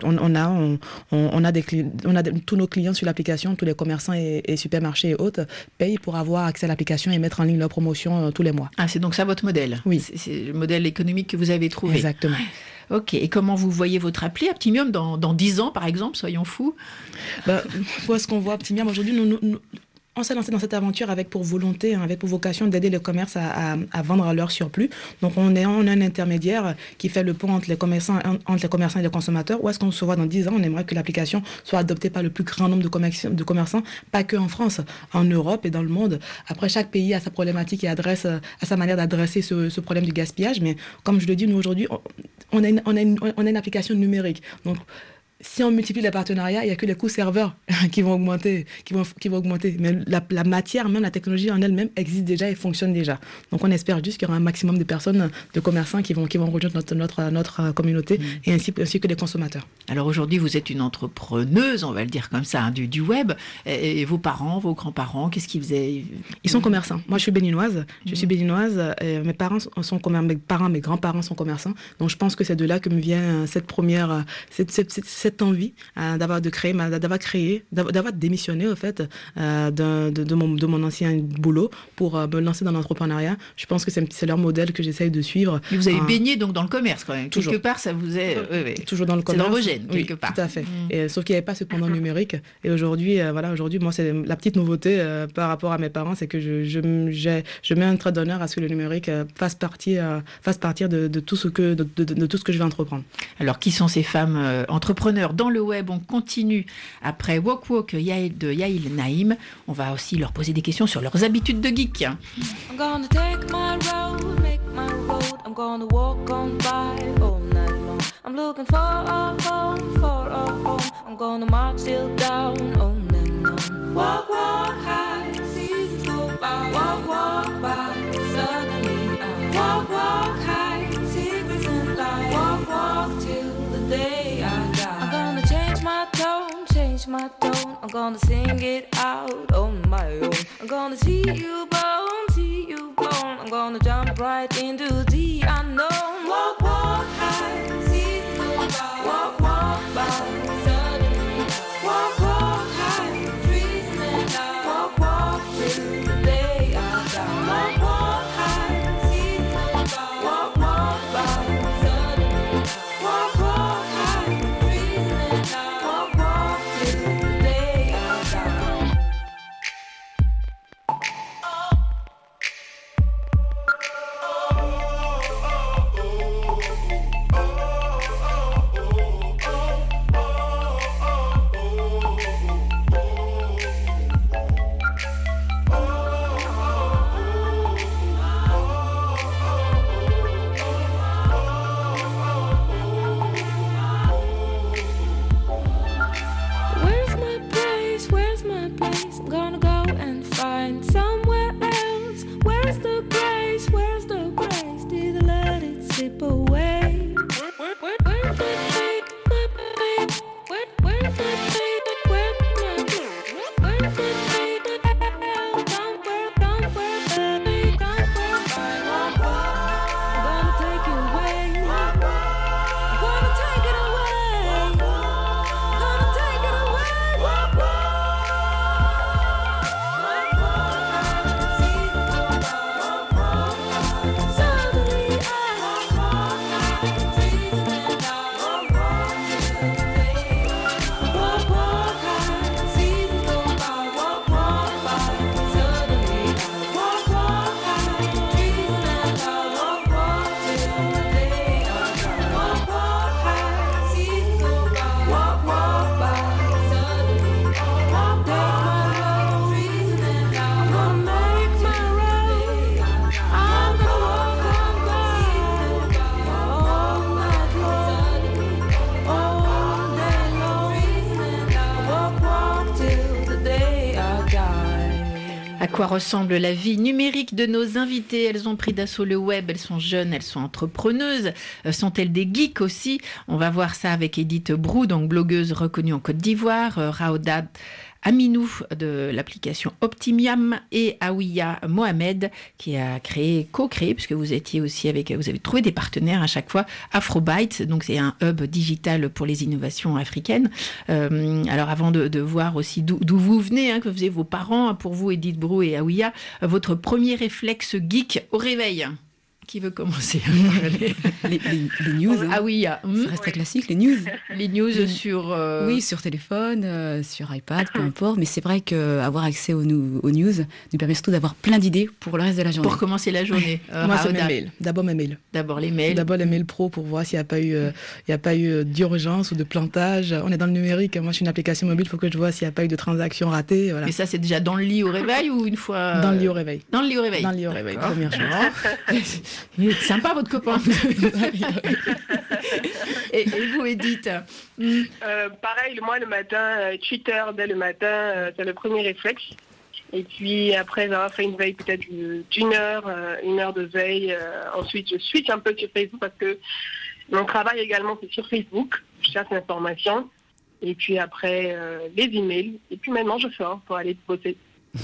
E: Tous nos clients sur l'application, tous les commerçants et supermarchés et autres payent pour avoir accès à l'application et mettre en ligne leurs promotions tous les mois.
D: Ah, c'est donc ça votre modèle?
E: Oui.
D: C'est le modèle économique que vous avez trouvé.
E: Exactement.
D: Ok, et comment vous voyez votre appli Optimium dans 10 ans, par exemple, soyons fous?
E: Où est-ce qu'on voit Optimium aujourd'hui? On s'est lancé dans cette aventure avec pour volonté, avec pour vocation d'aider les commerces à vendre leur surplus. Donc on est un intermédiaire qui fait le pont entre les commerçants et les consommateurs. Où est-ce qu'on se voit dans 10 ans? On aimerait que l'application soit adoptée par le plus grand nombre de commerçants, pas que en France, en Europe et dans le monde. Après, chaque pays a sa problématique et a sa manière d'adresser ce problème du gaspillage. Mais comme je le dis, nous aujourd'hui, on a une application numérique. Donc si on multiplie les partenariats, il n'y a que les coûts serveurs qui vont augmenter. Mais la matière, même la technologie en elle-même existe déjà et fonctionne déjà. Donc on espère juste qu'il y aura un maximum de personnes, de commerçants qui vont rejoindre notre communauté et ainsi que les consommateurs.
D: Alors aujourd'hui, vous êtes une entrepreneuse, on va le dire comme ça, du web. Et vos parents, vos grands-parents, qu'est-ce qu'ils faisaient?
E: Ils sont commerçants. Moi, je suis béninoise. Mes parents sont commerçants. Mes grands-parents sont commerçants. Donc je pense que c'est de là que me vient cette envie d'avoir démissionné au fait de mon ancien boulot pour me lancer dans l'entrepreneuriat. Je pense que c'est leur modèle que j'essaye de suivre.
D: Et vous avez baigné donc dans le commerce quand même.
E: Toujours.
D: Quelque part, ça vous est
E: toujours dans le commerce.
D: C'est dans vos gènes quelque part.
E: Tout à fait. Et, sauf qu'il n'y avait pas ce pendant numérique. Et aujourd'hui, moi c'est la petite nouveauté par rapport à mes parents, c'est que je mets un trait d'honneur à ce que le numérique fasse partir de tout ce que je vais entreprendre.
D: Alors qui sont ces femmes entrepreneurs dans le web? On continue après Walk Walk de Yael Naïm. On va aussi leur poser des questions sur leurs habitudes de geek.
B: I'm gonna take my road, make my road. I'm gonna walk on by all night long. I'm looking for a home. I'm gonna march till down on and on. Walk, walk high, seasons go by. Walk, walk by, suddenly I walk, walk high, secrets and lies. Walk, walk till the day I die. I'm gonna change my tone. I'm gonna sing it out on my own. I'm gonna see you born. I'm gonna jump right into the unknown. Walk, walk high, see the by. Walk, walk by, suddenly. Walk, walk high, trees and I. Walk, walk till the day I die. Walk, walk high, see the by. Walk, walk by, suddenly. Walk, walk high, trees and I. Walk, walk till the day I die.
D: À quoi ressemble la vie numérique de nos invités? Elles ont pris d'assaut le web, elles sont jeunes, elles sont entrepreneuses. Sont-elles des geeks aussi? On va voir ça avec Edith Brou, donc blogueuse reconnue en Côte d'Ivoire, Raouda Aminou de l'application Optimiam et Aouia Mohamed qui a co-créé, puisque vous étiez aussi vous avez trouvé des partenaires à chaque fois, Afrobytes, donc c'est un hub digital pour les innovations africaines. Alors avant de voir aussi d'où vous venez, que faisaient vos parents, pour vous Edith Brou et Aouia, votre premier réflexe geek au réveil. Qui veut commencer à parler?
F: Les news.
D: Ah oui,
F: ça reste très classique, les news.
D: Les news sur...
F: Oui, sur téléphone, sur iPad, peu importe. Mais c'est vrai qu'avoir accès aux news nous permet surtout d'avoir plein d'idées pour le reste de la journée.
D: Pour commencer la journée.
E: Moi, c'est mes mails. D'abord mes mails.
D: D'abord les mails.
E: D'abord les mails pro pour voir s'il n'y a pas eu d'urgence ou de plantage. On est dans le numérique. Moi, je suis une application mobile. Il faut que je vois s'il n'y a pas eu de transaction ratée. Voilà.
D: Mais ça, c'est déjà dans le lit au réveil ou une fois...
E: Dans le lit au réveil.
D: Dans le lit au réveil.
E: Dans le lit au réveil, première chose.
D: Il est sympa votre copain. et vous, Edith?
G: Pareil, moi le matin, Twitter dès le matin, c'est le premier réflexe. Et puis après avoir fait une veille peut-être d'une heure, une heure de veille, ensuite je switch un peu sur Facebook parce que mon travail également c'est sur Facebook. Je cherche l'information. Et puis après les emails. Et puis maintenant je sors pour aller bosser.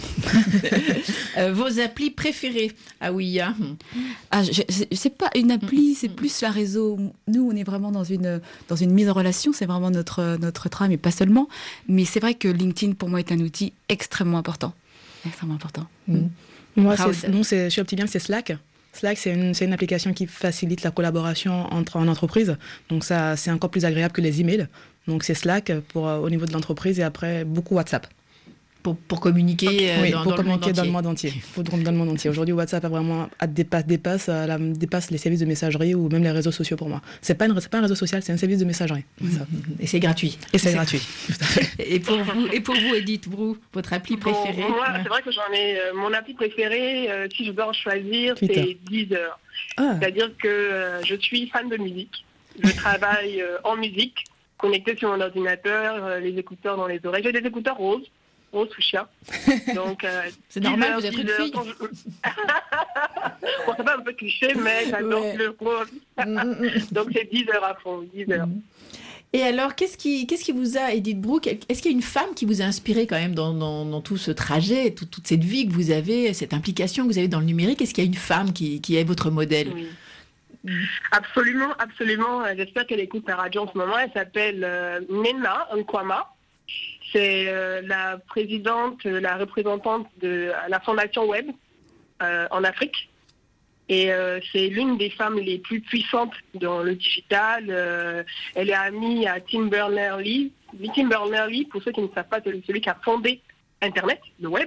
D: Vos applis préférées, Aouia?
F: C'est pas une appli, c'est plus la réseau. Nous, on est vraiment dans une mise en relation, c'est vraiment notre travail, mais pas seulement. Mais c'est vrai que LinkedIn, pour moi, est un outil extrêmement important. Extrêmement important.
E: Moi, chez Optimiam, c'est Slack. Slack, c'est une application qui facilite la collaboration en entreprise. Donc ça, c'est encore plus agréable que les emails. Donc c'est Slack au niveau de l'entreprise et après, beaucoup WhatsApp.
D: Pour communiquer,
E: pour communiquer dans le monde entier. Dans le monde entier. Aujourd'hui, WhatsApp dépasse les services de messagerie ou même les réseaux sociaux pour moi. C'est pas un réseau social, c'est un service de messagerie.
D: Et c'est gratuit. Et pour vous, Edith Brou, votre appli préférée?
G: Moi, c'est vrai que j'en ai mon appli préférée. Si je dois en choisir, c'est Deezer. C'est-à-dire que je suis fan de musique. Je travaille en musique, connecté sur mon ordinateur, les écouteurs dans les oreilles. J'ai des écouteurs roses. Fuchsia. Donc,
D: c'est normal, vous êtes une fille.
G: Bon, c'est pas un peu cliché, mais j'adore le rose. Donc, c'est 10 heures à fond, 10 heures.
D: Et alors, qu'est-ce qui vous a, Edith Brou, est-ce qu'il y a une femme qui vous a inspiré quand même dans tout ce trajet, toute cette vie que vous avez, cette implication que vous avez dans le numérique? Est-ce qu'il y a une femme qui est votre modèle?
G: Oui. Absolument, absolument. J'espère qu'elle écoute la radio en ce moment. Elle s'appelle Nena Nkwama. C'est la présidente, la représentante de la Fondation Web en Afrique. Et c'est l'une des femmes les plus puissantes dans le digital. Elle est amie à Tim Berners-Lee. Tim Berners-Lee, pour ceux qui ne savent pas, c'est celui qui a fondé Internet, le web.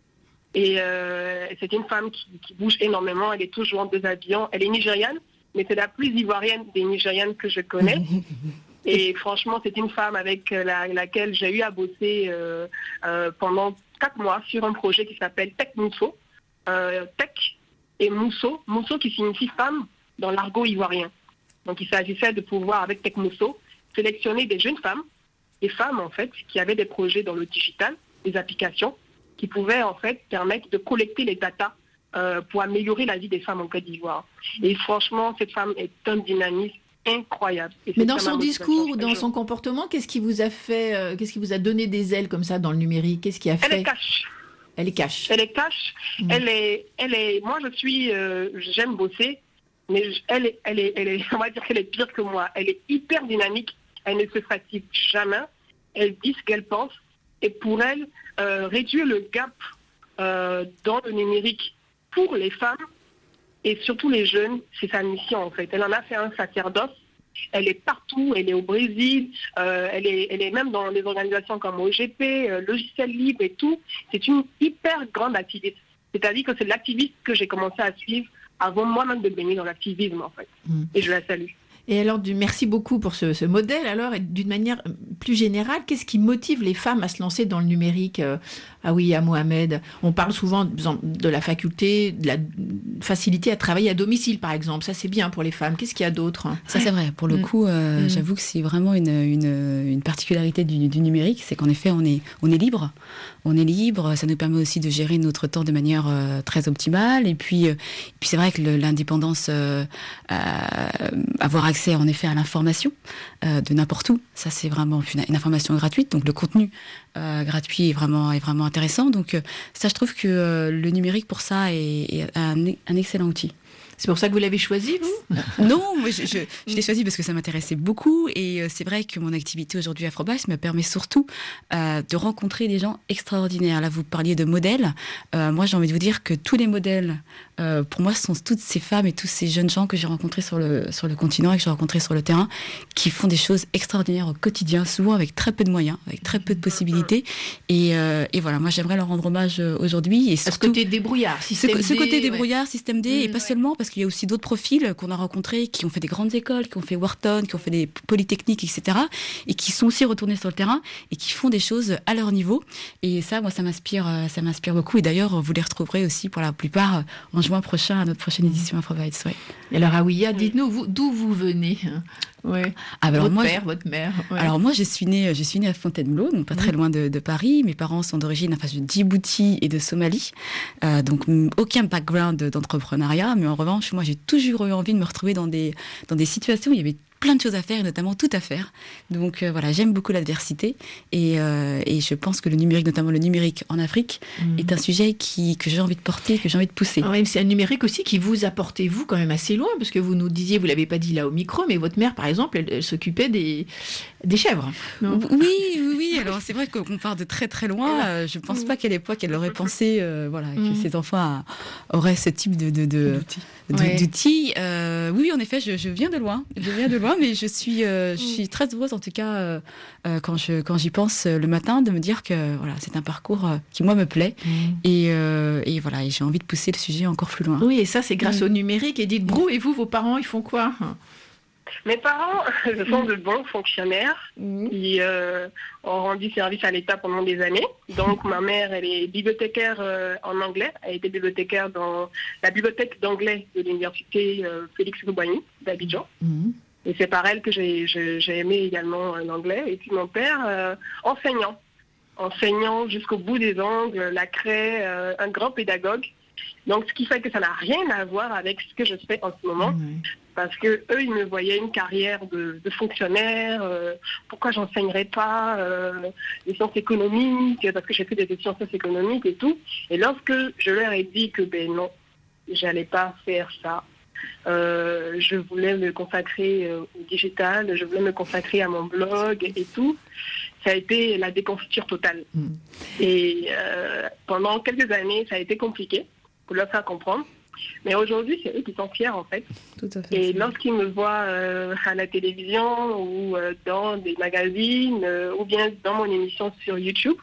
G: Et c'est une femme qui bouge énormément. Elle est toujours en déshabillant. Elle est nigériane, mais c'est la plus ivoirienne des Nigérianes que je connais. Et franchement, c'est une femme avec laquelle j'ai eu à bosser pendant 4 mois sur un projet qui s'appelle Tech Mousso. Tech et Mousso qui signifie femme dans l'argot ivoirien. Donc il s'agissait de pouvoir, avec Tech Mousso, sélectionner des jeunes femmes, des femmes en fait, qui avaient des projets dans le digital, des applications, qui pouvaient en fait permettre de collecter les datas pour améliorer la vie des femmes en Côte d'Ivoire. Et franchement, cette femme est un dynamisme incroyable.
D: Mais dans son discours ou dans son comportement, qu'est-ce qui vous a fait, qu'est-ce qui vous a donné des ailes comme ça dans le numérique? Qu'est-ce qui a fait?
G: Elle est cash.
D: Elle est cash.
G: Elle est cash. Elle est. Moi, j'aime bosser, mais elle est. On va dire qu'elle est pire que moi. Elle est hyper dynamique. Elle ne se fatigue jamais. Elle dit ce qu'elle pense. Et pour elle, réduire le gap dans le numérique pour les femmes et surtout les jeunes, c'est sa mission en fait. Elle en a fait un sacerdoce. Elle est partout, elle est au Brésil, elle est même dans des organisations comme OGP, Logiciel Libre et tout. C'est une hyper grande activiste. C'est-à-dire que c'est l'activiste que j'ai commencé à suivre avant moi-même de baigner dans l'activisme en fait. Et je la salue.
D: Et alors, merci beaucoup pour ce modèle. Alors, d'une manière plus générale, qu'est-ce qui motive les femmes à se lancer dans le numérique? Ah oui, à Mohamed. On parle souvent de la faculté, de la facilité à travailler à domicile, par exemple. Ça, c'est bien pour les femmes. Qu'est-ce qu'il y a d'autre?
F: Ça, c'est vrai. Pour le coup, j'avoue que c'est vraiment une particularité du numérique, c'est qu'en effet, on est libre. On est libre. Ça nous permet aussi de gérer notre temps de manière très optimale. Et puis c'est vrai que l'indépendance, avoir accès, en effet, à l'information de n'importe où, ça, c'est vraiment une information gratuite. Donc, le contenu gratuit est vraiment intéressant. Donc ça, je trouve que le numérique pour ça est un excellent outil.
D: C'est pour ça que vous l'avez choisi, vous?
F: Non, moi, je l'ai choisi parce que ça m'intéressait beaucoup. Et c'est vrai que mon activité aujourd'hui Afrobass me permet surtout de rencontrer des gens extraordinaires. Là, vous parliez de modèles. Moi, j'ai envie de vous dire que tous les modèles, pour moi, ce sont toutes ces femmes et tous ces jeunes gens que j'ai rencontrés sur le continent et que j'ai rencontrés sur le terrain, qui font des choses extraordinaires au quotidien, souvent avec très peu de moyens, avec très peu de possibilités. Et voilà, moi, j'aimerais leur rendre hommage aujourd'hui. Et surtout,
D: ce côté débrouillard, système D.
F: Ce côté débrouillard, système D, et pas seulement, parce qu'il y a aussi d'autres profils qu'on a rencontrés, qui ont fait des grandes écoles, qui ont fait Wharton, qui ont fait des polytechniques, etc., et qui sont aussi retournés sur le terrain et qui font des choses à leur niveau. Et ça, moi, ça m'inspire beaucoup. Et d'ailleurs, vous les retrouverez aussi pour la plupart en juin prochain à notre prochaine édition Afrobytes. Ouais.
D: Et alors, Aouya, dites-nous d'où vous venez. Ouais.
F: Ah, ben
D: votre mère. Ouais.
F: Alors moi, je suis née à Fontainebleau, donc pas très loin de Paris. Mes parents sont d'origine, de Djibouti et de Somalie, donc aucun background d'entrepreneuriat. Mais en revanche, moi, j'ai toujours eu envie de me retrouver dans des situations où il y avait plein de choses à faire et notamment tout à faire. Donc voilà, j'aime beaucoup l'adversité et je pense que le numérique, notamment le numérique en Afrique, est un sujet que j'ai envie de porter, que j'ai envie de pousser.
D: Oui, c'est un numérique aussi qui vous a porté, vous, quand même assez loin, parce que vous nous disiez, vous ne l'avez pas dit là au micro, mais votre mère, par exemple, elle s'occupait des chèvres. Non?
F: Oui. Alors c'est vrai qu'on part de très très loin. Je ne pense pas qu'à l'époque, elle aurait pensé que ses enfants auraient ce type d'outils. Oui, en effet, je viens de loin. Mais je suis très heureuse, en tout cas, quand j'y pense le matin, de me dire que voilà, c'est un parcours qui, moi, me plaît. Et voilà, et j'ai envie de pousser le sujet encore plus loin.
D: Oui, et ça, c'est grâce au numérique. Et dites, Brou, et vous, vos parents, ils font quoi?
G: Mes parents sont de bons fonctionnaires qui ont rendu service à l'État pendant des années. Donc, ma mère, elle est bibliothécaire en anglais. Elle était bibliothécaire dans la bibliothèque d'anglais de l'université Félix Houphouët-Boigny d'Abidjan. Et c'est par elle que j'ai aimé également l'anglais. Et puis mon père, enseignant jusqu'au bout des ongles, la craie, un grand pédagogue. Donc, ce qui fait que ça n'a rien à voir avec ce que je fais en ce moment. Parce que eux, ils me voyaient une carrière de fonctionnaire. Pourquoi j'enseignerais pas les sciences économiques? Parce que j'ai fait des sciences économiques et tout. Et lorsque je leur ai dit que non, j'allais pas faire ça. Je voulais me consacrer au digital, je voulais me consacrer à mon blog et tout. Ça a été la déconfiture totale. Et pendant quelques années, ça a été compliqué pour leur faire comprendre. Mais aujourd'hui, c'est eux qui sont fiers, en fait. Tout à fait. Et lorsqu'ils me voient à la télévision ou dans des magazines ou bien dans mon émission sur YouTube,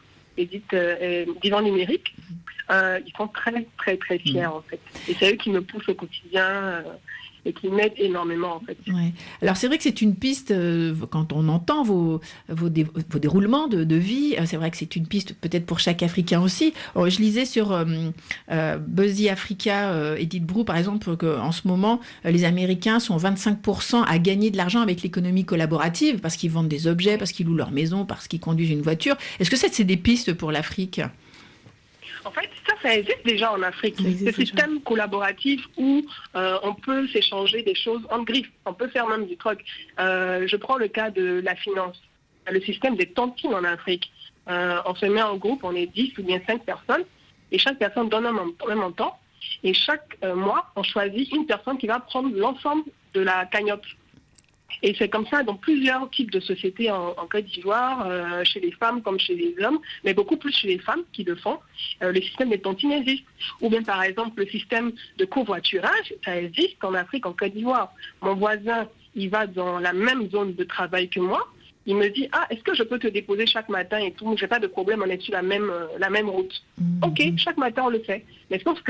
G: Divan Numérique, ils sont très, très, très fiers, en fait. Et c'est eux qui me poussent au quotidien et qui m'aident énormément, en fait.
D: Ouais. Alors, c'est vrai que c'est une piste, quand on entend vos déroulements de vie, c'est vrai que c'est une piste peut-être pour chaque Africain aussi. Je lisais sur Buzzy Africa, Edith Brou, par exemple, qu'en ce moment, les Américains sont 25% à gagner de l'argent avec l'économie collaborative, parce qu'ils vendent des objets, parce qu'ils louent leur maison, parce qu'ils conduisent une voiture. Est-ce que c'est des pistes pour l'Afrique ?
G: En fait, ça existe déjà en Afrique. Ce système collaboratif où on peut s'échanger des choses en griffe. On peut faire même du troc. Je prends le cas de la finance. Le système des tontines en Afrique. On se met en groupe, on est 10 ou bien 5 personnes. Et chaque personne donne un montant. Et chaque mois, on choisit une personne qui va prendre l'ensemble de la cagnotte. Et c'est comme ça dans plusieurs types de sociétés en Côte d'Ivoire, chez les femmes comme chez les hommes, mais beaucoup plus chez les femmes qui le font. Le système des tontines existe. Ou bien par exemple le système de covoiturage, ça existe en Afrique, en Côte d'Ivoire. Mon voisin, il va dans la même zone de travail que moi. Il me dit, est-ce que je peux te déposer chaque matin et tout? J'ai pas de problème, on est sur la même route. Ok, chaque matin on le fait. Mais sauf que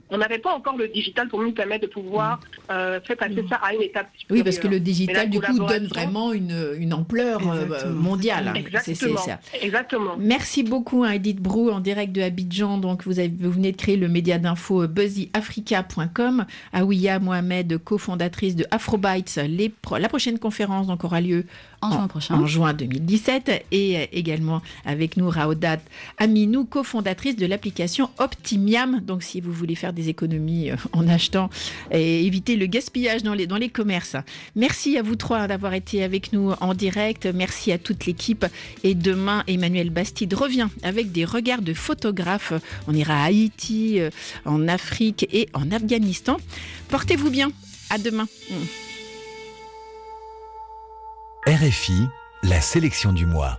G: On n'avait pas encore le digital pour nous permettre de pouvoir faire passer ça à une étape supérieure.
D: Oui, parce que le digital, du coup, donne
G: collaboration...
D: vraiment une ampleur mondiale.
G: Exactement.
D: C'est ça.
G: Exactement.
D: Merci beaucoup, Edith Brou, en direct de Abidjan. Donc, vous venez de créer le média d'info buzzyafrica.com. Aouia Mohamed, cofondatrice de Afrobytes. La prochaine conférence donc, aura lieu en juin 2017. Et également avec nous, Raodat Aminou, cofondatrice de l'application Optimiam. Donc, si vous voulez faire des économies en achetant et éviter le gaspillage dans les commerces. Merci à vous trois d'avoir été avec nous en direct. Merci à toute l'équipe. Et demain, Emmanuel Bastide revient avec des regards de photographe. On ira à Haïti, en Afrique et en Afghanistan. Portez-vous bien. À demain.
C: RFI, la sélection du mois.